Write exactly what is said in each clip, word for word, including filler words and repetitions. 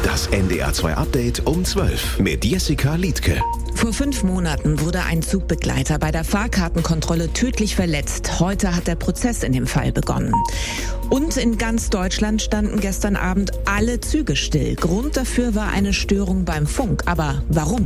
Das N D R zwei Update um zwölf mit Jessica Liedtke. Vor fünf Monaten wurde ein Zugbegleiter bei der Fahrkartenkontrolle tödlich verletzt. Heute hat der Prozess in dem Fall begonnen. Und in ganz Deutschland standen gestern Abend alle Züge still. Grund dafür war eine Störung beim Funk. Aber warum?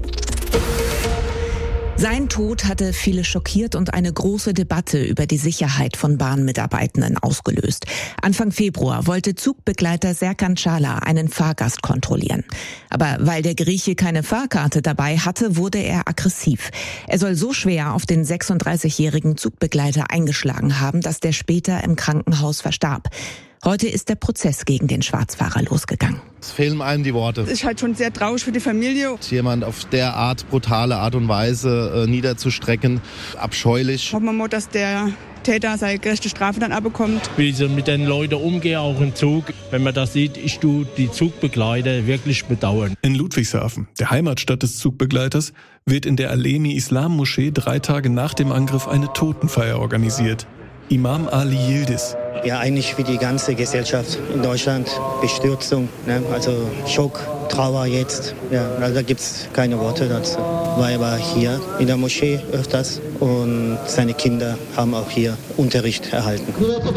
Sein Tod hatte viele schockiert und eine große Debatte über die Sicherheit von Bahnmitarbeitenden ausgelöst. Anfang Februar wollte Zugbegleiter Serkan Çağlar einen Fahrgast kontrollieren. Aber weil der Grieche keine Fahrkarte dabei hatte, wurde er aggressiv. Er soll so schwer auf den sechsunddreißigjährigen Zugbegleiter eingeschlagen haben, dass der später im Krankenhaus verstarb. Heute ist der Prozess gegen den Schwarzfahrer losgegangen. Es fehlen einem die Worte. Es ist halt schon sehr traurig für die Familie. Jemand auf der Art, brutale Art und Weise äh, niederzustrecken, abscheulich. Hoffen wir mal, dass der Täter seine gerechte Strafe dann abbekommt. Wie sie mit den Leuten umgehen, auch im Zug. Wenn man das sieht, ich tue die Zugbegleiter wirklich bedauern. In Ludwigshafen, der Heimatstadt des Zugbegleiters, wird in der Alemi-Islam-Moschee drei Tage nach dem Angriff eine Totenfeier organisiert. Imam Ali Yildiz. Ja, eigentlich wie die ganze Gesellschaft in Deutschland. Bestürzung, ne? Also Schock, Trauer jetzt. Ja, also da gibt es keine Worte dazu. War aber hier in der Moschee öfters und seine Kinder haben auch hier Unterricht erhalten.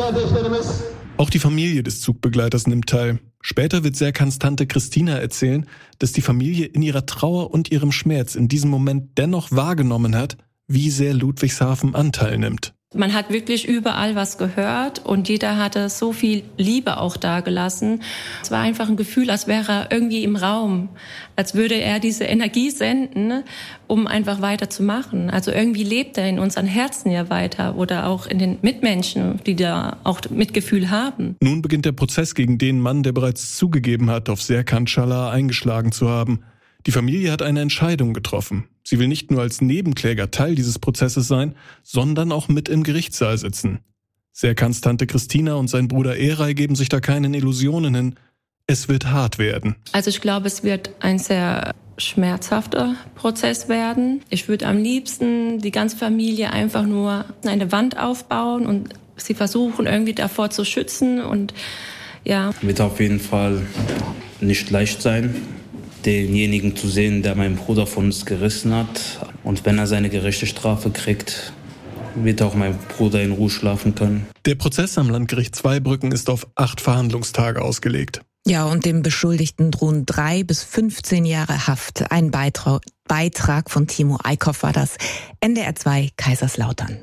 Auch die Familie des Zugbegleiters nimmt teil. Später wird Serkans Tante Christina erzählen, dass die Familie in ihrer Trauer und ihrem Schmerz in diesem Moment dennoch wahrgenommen hat, wie sehr Ludwigshafen Anteil nimmt. Man hat wirklich überall was gehört und jeder hatte so viel Liebe auch dagelassen. Es war einfach ein Gefühl, als wäre er irgendwie im Raum, als würde er diese Energie senden, um einfach weiterzumachen. Also irgendwie lebt er in unseren Herzen ja weiter oder auch in den Mitmenschen, die da auch Mitgefühl haben. Nun beginnt der Prozess gegen den Mann, der bereits zugegeben hat, auf Serkan Çağlar eingeschlagen zu haben. Die Familie hat eine Entscheidung getroffen. Sie will nicht nur als Nebenkläger Teil dieses Prozesses sein, sondern auch mit im Gerichtssaal sitzen. Serkans Tante Christina und sein Bruder Eray geben sich da keinen Illusionen hin. Es wird hart werden. Also ich glaube, es wird ein sehr schmerzhafter Prozess werden. Ich würde am liebsten die ganze Familie einfach nur eine Wand aufbauen und sie versuchen irgendwie davor zu schützen. Und ja. Wird auf jeden Fall nicht leicht sein, denjenigen zu sehen, der meinen Bruder von uns gerissen hat. Und wenn er seine gerechte Strafe kriegt, wird auch mein Bruder in Ruhe schlafen können. Der Prozess am Landgericht Zweibrücken ist auf acht Verhandlungstage ausgelegt. Ja, und dem Beschuldigten drohen drei bis fünfzehn Jahre Haft. Ein Beitrag, Beitrag von Timo Eickhoff war das. N D R zwei Kaiserslautern.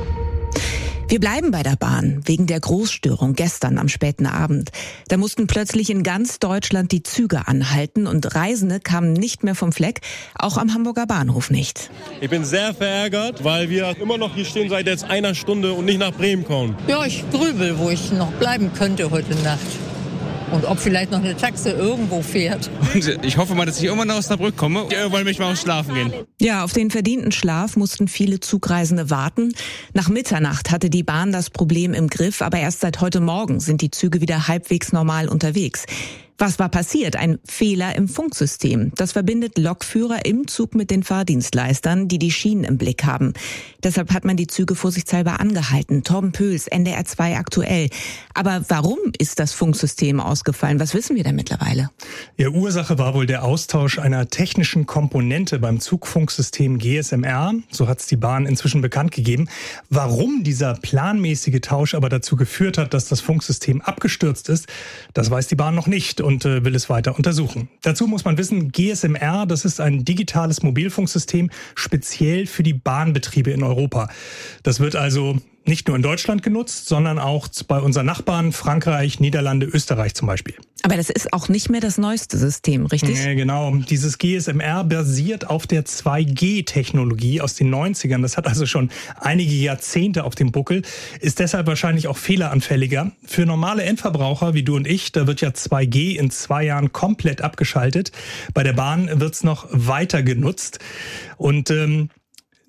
Wir bleiben bei der Bahn, wegen der Großstörung gestern am späten Abend. Da mussten plötzlich in ganz Deutschland die Züge anhalten und Reisende kamen nicht mehr vom Fleck, auch am Hamburger Bahnhof nicht. Ich bin sehr verärgert, weil wir immer noch hier stehen seit jetzt einer Stunde und nicht nach Bremen kommen. Ja, ich grübel, wo ich noch bleiben könnte heute Nacht. Und ob vielleicht noch eine Taxe irgendwo fährt. Und ich hoffe mal, dass ich irgendwann nach Osnabrück komme. Irgendwann möchte ich mal auch schlafen gehen. Ja, auf den verdienten Schlaf mussten viele Zugreisende warten. Nach Mitternacht hatte die Bahn das Problem im Griff, aber erst seit heute Morgen sind die Züge wieder halbwegs normal unterwegs. Was war passiert? Ein Fehler im Funksystem. Das verbindet Lokführer im Zug mit den Fahrdienstleistern, die die Schienen im Blick haben. Deshalb hat man die Züge vorsichtshalber angehalten. Torben Pöls, N D R zwei aktuell. Aber warum ist das Funksystem ausgefallen? Was wissen wir denn mittlerweile? Ja, Ursache war wohl der Austausch einer technischen Komponente beim Zugfunksystem G S M R. So hat es die Bahn inzwischen bekannt gegeben. Warum dieser planmäßige Tausch aber dazu geführt hat, dass das Funksystem abgestürzt ist, das weiß die Bahn noch nicht und äh, will es weiter untersuchen. Dazu muss man wissen, G S M R, das ist ein digitales Mobilfunksystem speziell für die Bahnbetriebe in Europa. Das wird also nicht nur in Deutschland genutzt, sondern auch bei unseren Nachbarn Frankreich, Niederlande, Österreich zum Beispiel. Aber das ist auch nicht mehr das neueste System, richtig? Ja, genau. Dieses G S M R basiert auf der zwei G Technologie aus den neunzigern. Das hat also schon einige Jahrzehnte auf dem Buckel, ist deshalb wahrscheinlich auch fehleranfälliger. Für normale Endverbraucher wie du und ich, da wird ja zwei G in zwei Jahren komplett abgeschaltet. Bei der Bahn wird's noch weiter genutzt. Und ähm,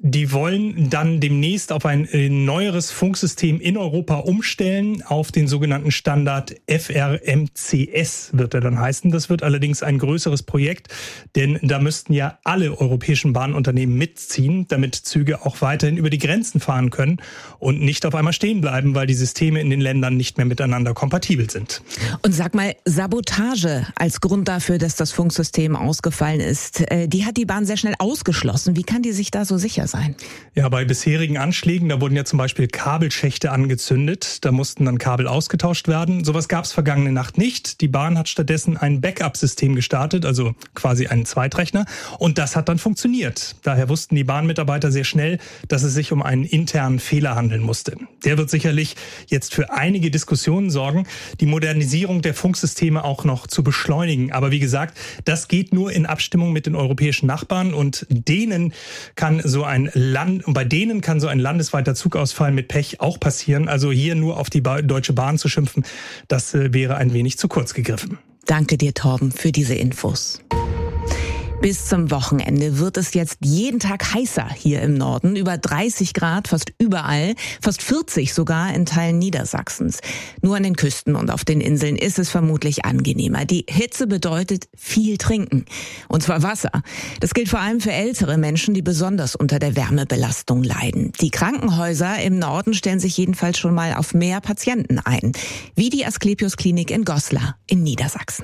Die wollen dann demnächst auf ein neueres Funksystem in Europa umstellen, auf den sogenannten Standard F R M C S wird er dann heißen. Das wird allerdings ein größeres Projekt, denn da müssten ja alle europäischen Bahnunternehmen mitziehen, damit Züge auch weiterhin über die Grenzen fahren können und nicht auf einmal stehen bleiben, weil die Systeme in den Ländern nicht mehr miteinander kompatibel sind. Und sag mal, Sabotage als Grund dafür, dass das Funksystem ausgefallen ist, die hat die Bahn sehr schnell ausgeschlossen. Wie kann die sich da so sicher sein? Ja, bei bisherigen Anschlägen, da wurden ja zum Beispiel Kabelschächte angezündet. Da mussten dann Kabel ausgetauscht werden. Sowas gab es vergangene Nacht nicht. Die Bahn hat stattdessen ein Backup-System gestartet, also quasi einen Zweitrechner. Und das hat dann funktioniert. Daher wussten die Bahnmitarbeiter sehr schnell, dass es sich um einen internen Fehler handeln musste. Der wird sicherlich jetzt für einige Diskussionen sorgen, die Modernisierung der Funksysteme auch noch zu beschleunigen. Aber wie gesagt, das geht nur in Abstimmung mit den europäischen Nachbarn und denen kann so ein Land, und bei denen kann so ein landesweiter Zugausfall mit Pech auch passieren. Also hier nur auf die ba- Deutsche Bahn zu schimpfen, das äh, wäre ein wenig zu kurz gegriffen. Danke dir, Torben, für diese Infos. Bis zum Wochenende wird es jetzt jeden Tag heißer hier im Norden. Über dreißig Grad fast überall, fast vierzig sogar in Teilen Niedersachsens. Nur an den Küsten und auf den Inseln ist es vermutlich angenehmer. Die Hitze bedeutet viel trinken. Und zwar Wasser. Das gilt vor allem für ältere Menschen, die besonders unter der Wärmebelastung leiden. Die Krankenhäuser im Norden stellen sich jedenfalls schon mal auf mehr Patienten ein. Wie die Asklepios Klinik in Goslar in Niedersachsen.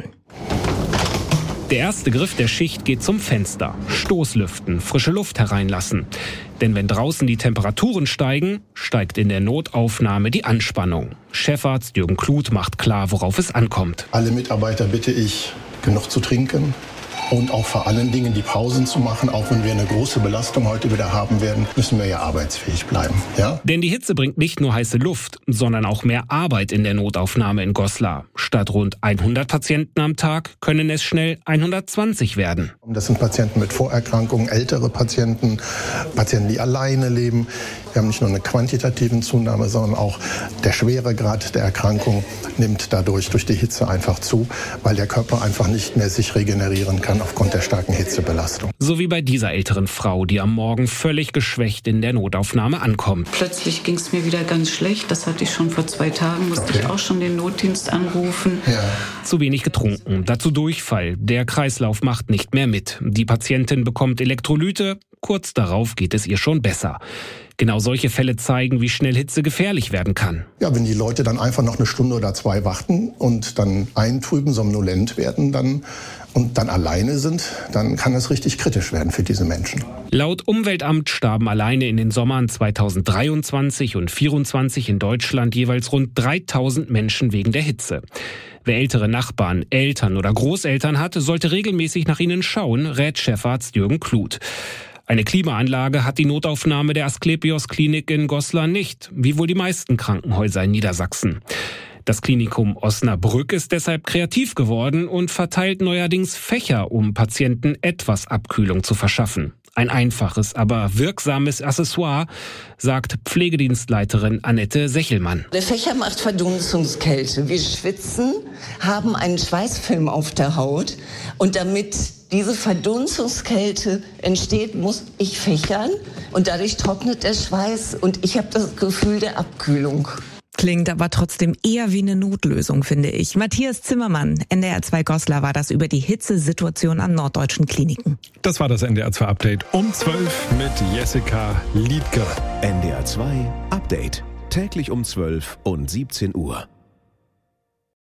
Der erste Griff der Schicht geht zum Fenster. Stoßlüften, frische Luft hereinlassen. Denn wenn draußen die Temperaturen steigen, steigt in der Notaufnahme die Anspannung. Chefarzt Jürgen Kluth macht klar, worauf es ankommt. Alle Mitarbeiter bitte ich, genug zu trinken. Und auch vor allen Dingen die Pausen zu machen, auch wenn wir eine große Belastung heute wieder haben werden, müssen wir ja arbeitsfähig bleiben. Ja? Denn die Hitze bringt nicht nur heiße Luft, sondern auch mehr Arbeit in der Notaufnahme in Goslar. Statt rund hundert Patienten am Tag können es schnell hundertzwanzig werden. Das sind Patienten mit Vorerkrankungen, ältere Patienten, Patienten, die alleine leben. Wir haben nicht nur eine quantitative Zunahme, sondern auch der Schweregrad der Erkrankung nimmt dadurch durch die Hitze einfach zu, weil der Körper einfach nicht mehr sich regenerieren kann aufgrund der starken Hitzebelastung. So wie bei dieser älteren Frau, die am Morgen völlig geschwächt in der Notaufnahme ankommt. Plötzlich ging es mir wieder ganz schlecht. Das hatte ich schon vor zwei Tagen, musste okay. ich auch schon den Notdienst anrufen. Ja. Zu wenig getrunken, dazu Durchfall. Der Kreislauf macht nicht mehr mit. Die Patientin bekommt Elektrolyte. Kurz darauf geht es ihr schon besser. Genau solche Fälle zeigen, wie schnell Hitze gefährlich werden kann. Ja, wenn die Leute dann einfach noch eine Stunde oder zwei warten und dann eintrüben, somnolent werden dann und dann alleine sind, dann kann es richtig kritisch werden für diese Menschen. Laut Umweltamt starben alleine in den Sommern zweitausenddreiundzwanzig und zweitausendvierundzwanzig in Deutschland jeweils rund dreitausend Menschen wegen der Hitze. Wer ältere Nachbarn, Eltern oder Großeltern hat, sollte regelmäßig nach ihnen schauen, rät Chefarzt Jürgen Kluth. Eine Klimaanlage hat die Notaufnahme der Asklepios Klinik in Goslar nicht, wie wohl die meisten Krankenhäuser in Niedersachsen. Das Klinikum Osnabrück ist deshalb kreativ geworden und verteilt neuerdings Fächer, um Patienten etwas Abkühlung zu verschaffen. Ein einfaches, aber wirksames Accessoire, sagt Pflegedienstleiterin Annette Sechelmann. Der Fächer macht Verdunstungskälte. Wir schwitzen, haben einen Schweißfilm auf der Haut und damit diese Verdunstungskälte entsteht, muss ich fächern und dadurch trocknet der Schweiß und ich habe das Gefühl der Abkühlung. Klingt aber trotzdem eher wie eine Notlösung, finde ich. Matthias Zimmermann, N D R zwei Goslar, war das über die Hitzesituation an norddeutschen Kliniken. Das war das N D R zwei Update um zwölf mit Jessica Liedke. N D R zwei Update. Täglich um zwölf und siebzehn Uhr.